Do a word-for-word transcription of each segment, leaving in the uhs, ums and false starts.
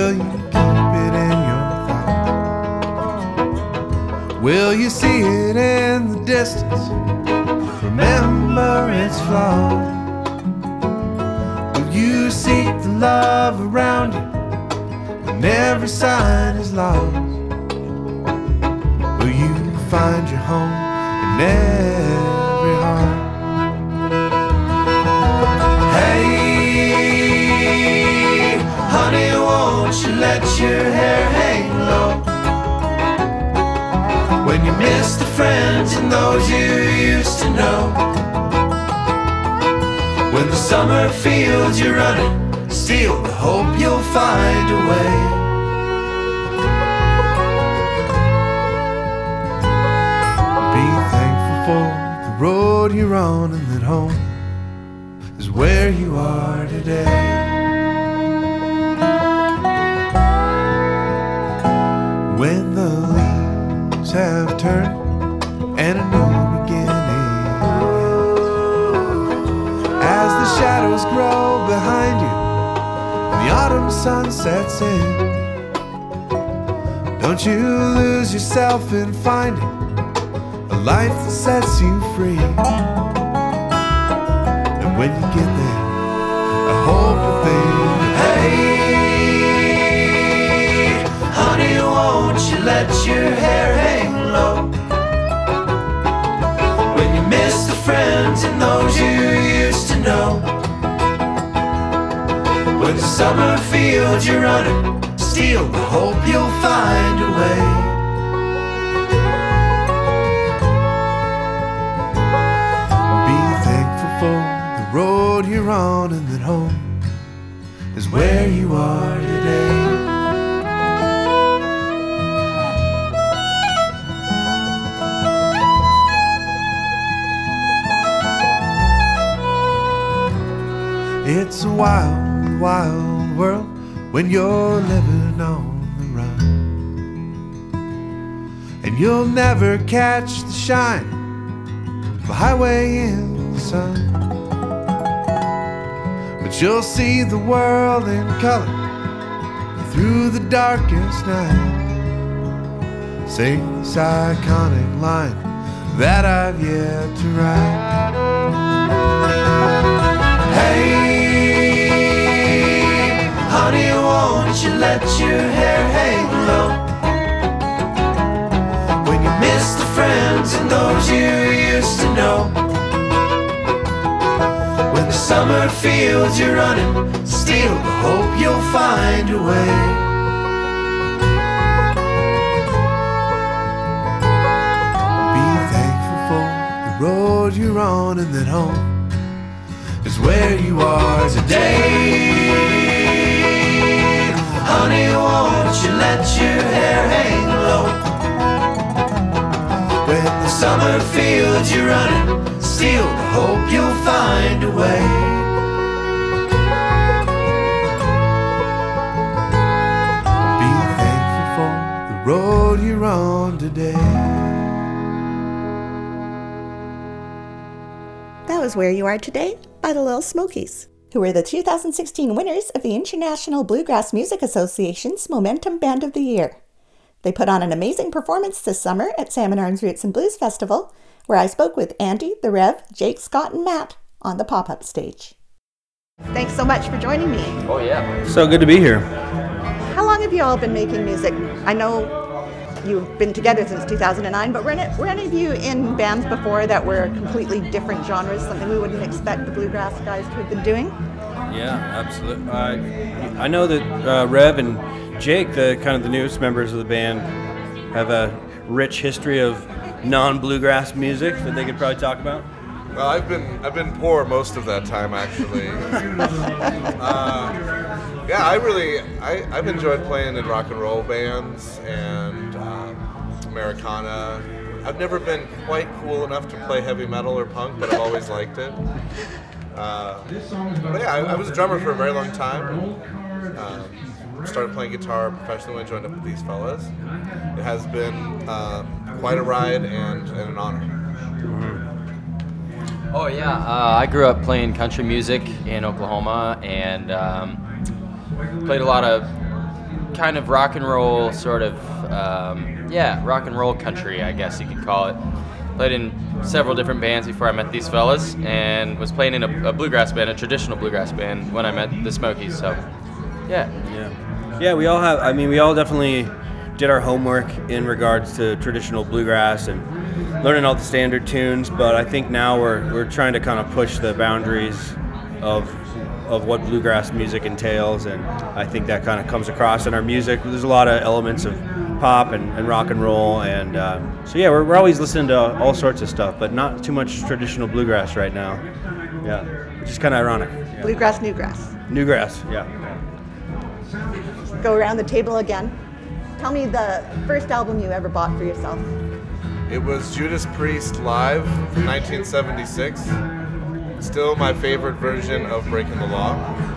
Will you keep it in your thoughts? Will you see it in the distance? Remember its flaws. Will you seek the love around you when every sign is lost? Will you find your home in every heart? Hey, honey, won't you let your hair hang low? When you miss the friends and those you used to know. When the summer fields you're running, still the hope you'll find a way. Be thankful for the road you're on, and that home is where you are today. When the leaves have turned and a new beginning, as the shadows grow behind you and the autumn sun sets in, don't you lose yourself in finding a life that sets you free. And when you get there, I hope you think, hey, honey, won't you let your hair hang low? When you miss the friends and those you used to know. When the summer fields you're running, still the hope you'll find a way. Be thankful for the road you're on, and that home is where you are today. It's a wild, wild world when you're living on the run, and you'll never catch the shine of a highway in the sun. But you'll see the world in color through the darkest night. Sing this iconic line that I've yet to write. Hey, honey, won't you let your hair hang low? When you miss the friends and those you used to know. When the summer fields you're running, still the hope you'll find a way. Be thankful for the road you're on, and that home is where you are today. Honey, won't you let your hair hang low? When the summer fields you're running, still the hope you'll find a way. Be thankful for the road you're on today. That was Where You Are Today by the Little Smokies, who were the two thousand sixteen winners of the International Bluegrass Music Association's Momentum Band of the Year. They put on an amazing performance this summer at Salmon Arms Roots and Blues Festival, where I spoke with Andy, the Rev, Jake, Scott, and Matt on the pop-up stage. Thanks so much for joining me. Oh, yeah. So good to be here. How long have you all been making music? I know you've been together since two thousand nine, but were any, were any of you in bands before that were completely different genres, something we wouldn't expect the bluegrass guys to have been doing? Yeah, absolutely. I I know that uh, Rev and Jake, the kind of the newest members of the band, have a rich history of non-bluegrass music that they could probably talk about. Well, I've been I've been poor most of that time, actually. uh, yeah, I really I, I've enjoyed playing in rock and roll bands and um, Americana. I've never been quite cool enough to play heavy metal or punk, but I've always liked it. Uh, but yeah, I, I was a drummer for a very long time. Um, started playing guitar professionally when I joined up with these fellas. It has been uh, quite a ride and, and an honor. Mm-hmm. Oh yeah, uh, I grew up playing country music in Oklahoma and um, played a lot of kind of rock and roll, sort of, um, yeah, rock and roll country, I guess you could call it. Played in several different bands before I met these fellas, and was playing in a, a bluegrass band, a traditional bluegrass band, when I met the Smokies. So, yeah. Yeah, yeah. We all have. I mean, we all definitely did our homework in regards to traditional bluegrass and learning all the standard tunes. But I think now we're we're trying to kind of push the boundaries of of what bluegrass music entails, and I think that kind of comes across in our music. There's a lot of elements of pop and, and rock and roll, and uh, so yeah, we're, we're always listening to all sorts of stuff, but not too much traditional bluegrass right now. Yeah, which is kind of ironic. Yeah. Bluegrass, newgrass. Newgrass, yeah. Go around the table again. Tell me the first album you ever bought for yourself. It was Judas Priest Live from nineteen seventy-six. Still my favorite version of Breaking the Law.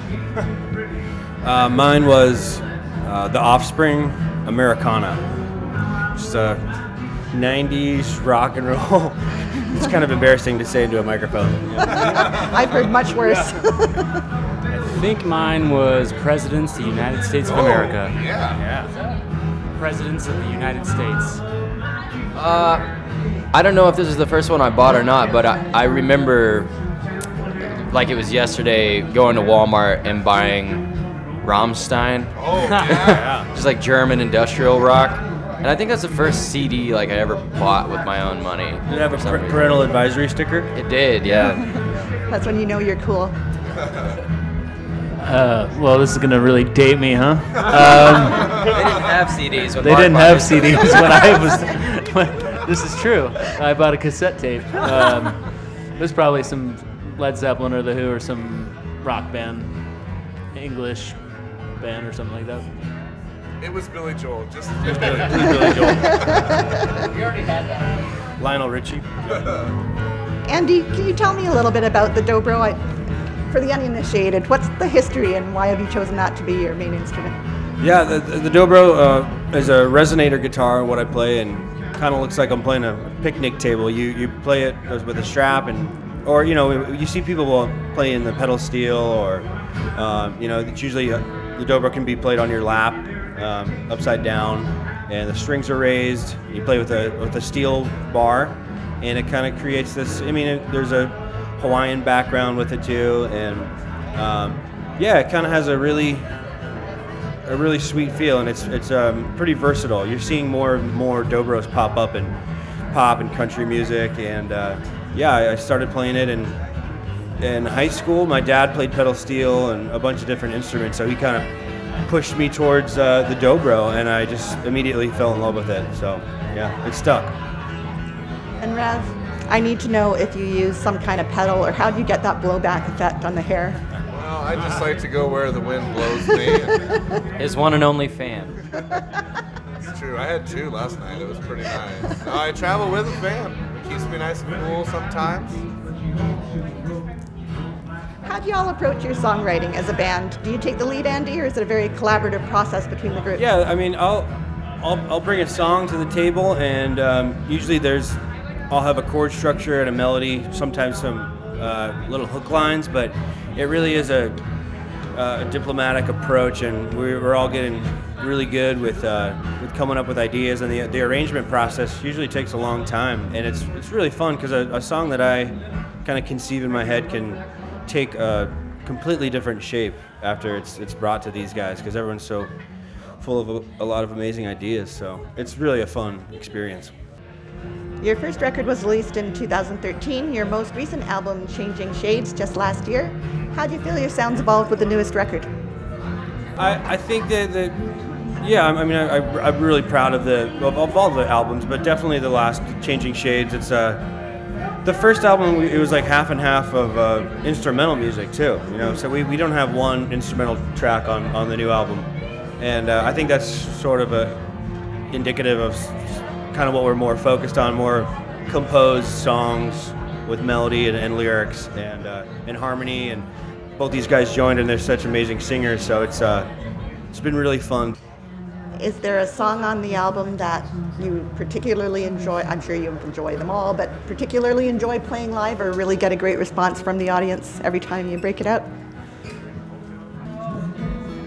Uh, mine was uh, The Offspring, Americana, which is a nineties rock and roll. It's kind of embarrassing to say into a microphone. I've heard much worse. I think mine was Presidents of the United States of America. Yeah. Yeah. Presidents of the United States. Uh, I don't know if this is the first one I bought or not, but I, I remember, like it was yesterday, going to Walmart and buying Rammstein. Oh, yeah. Just like German industrial rock. And I think that's the first C D like I ever bought with my own money. Did it have a for some par- reason. parental advisory sticker? It did, yeah. That's when you know you're cool. Uh, well, this is gonna really date me, huh? Um, They didn't have C Ds when they Mark didn't bought have it. C Ds when I was. When, this is true. I bought a cassette tape. Um, it was probably some Led Zeppelin or The Who or some rock band, English band or something like that. It was Billy Joel. Just Billy, Billy Joel. Lionel Richie. Andy, can you tell me a little bit about the dobro? I, for the uninitiated, what's the history and why have you chosen that to be your main instrument? Yeah, the, the dobro uh, is a resonator guitar, what I play, and kind of looks like I'm playing a picnic table. You you play it with a strap, and or you know you see people playing the pedal steel, or uh, you know it's usually uh, the dobro can be played on your lap, um, upside down, and the strings are raised. You play with a with a steel bar, and it kind of creates this. I mean, it, there's a Hawaiian background with it too, and um, yeah, it kind of has a really a really sweet feel, and it's it's um, pretty versatile. You're seeing more and more dobros pop up in pop and country music, and uh, yeah, I, I started playing it in in high school. My dad played pedal steel and a bunch of different instruments, so he kind of pushed me towards uh, the dobro, and I just immediately fell in love with it. So yeah, it stuck. And Rev, I need to know if you use some kind of pedal or how do you get that blowback effect on the hair? Well, I just like to go where the wind blows me. His one and only fan. It's true. I had two last night. It was pretty nice. No, I travel with a fan. It keeps me nice and cool sometimes. How do you all approach your songwriting as a band? Do you take the lead, Andy, or is it a very collaborative process between the group? Yeah, I mean, I'll I'll, I'll bring a song to the table, and um, usually there's I'll have a chord structure and a melody, sometimes some uh, little hook lines, but it really is a, uh, a diplomatic approach, and we're, we're all getting really good with uh, with coming up with ideas, and the the arrangement process usually takes a long time, and it's it's really fun because a, a song that I kind of conceive in my head can take a completely different shape after it's it's brought to these guys, because everyone's so full of a, a lot of amazing ideas, so it's really a fun experience. Your first record was released in two thousand thirteen. Your most recent album, Changing Shades, just last year. How do you feel your sounds evolved with the newest record? I, I think that, that yeah, I mean, I, I, I'm really proud of the of, of all the albums, but definitely the last, Changing Shades. It's uh, the first album. It was like half and half of uh, instrumental music too. You know, so we, we don't have one instrumental track on, on the new album, and uh, I think that's sort of a indicative of kind of what we're more focused on, more composed songs with melody and, and lyrics and uh, and harmony. And both these guys joined, and they're such amazing singers. So it's uh, it's been really fun. Is there a song on the album that you particularly enjoy? I'm sure you enjoy them all, but particularly enjoy playing live or really get a great response from the audience every time you break it out?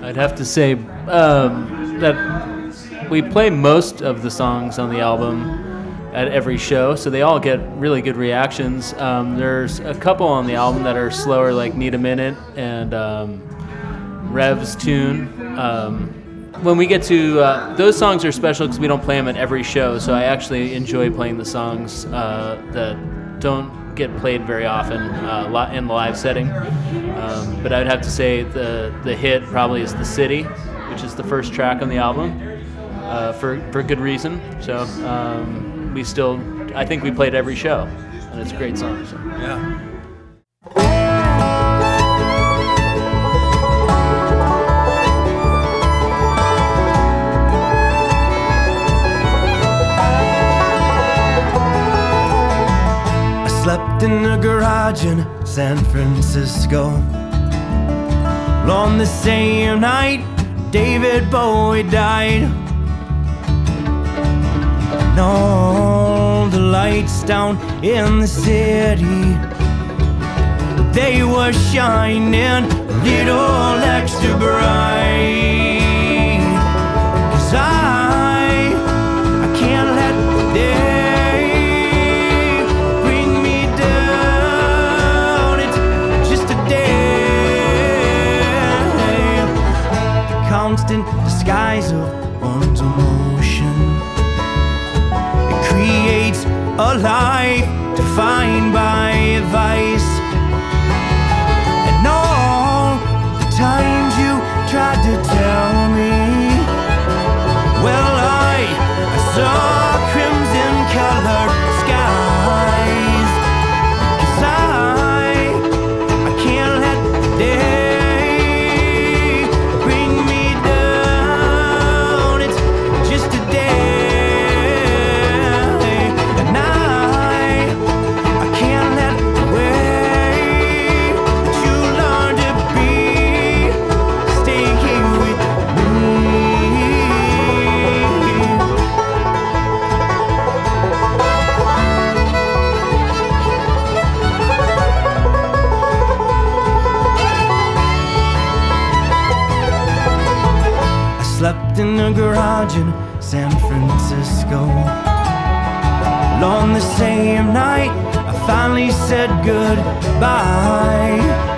I'd have to say um, that we play most of the songs on the album at every show, so they all get really good reactions. Um, there's a couple on the album that are slower, like Need a Minute and um, Rev's tune. Um, when we get to, uh, those songs are special because we don't play them at every show, so I actually enjoy playing the songs uh, that don't get played very often uh, in the live setting. Um, but I'd have to say the, the hit probably is The City, which is the first track on the album, uh, for, for good reason. So um, we still, I think we played every show, and it's a great song. So. Yeah. Slept in a garage in San Francisco on the same night David Bowie died. And all the lights down in the city, they were shining a little extra bright. 'Cause I, I can't let them constant disguise of one's emotion. It creates a life defined by advice. And all the times you tried to tell me, well, I, I saw crimson colored skies. 'Cause I, I can't let them in a garage in San Francisco. On the same night I finally said goodbye.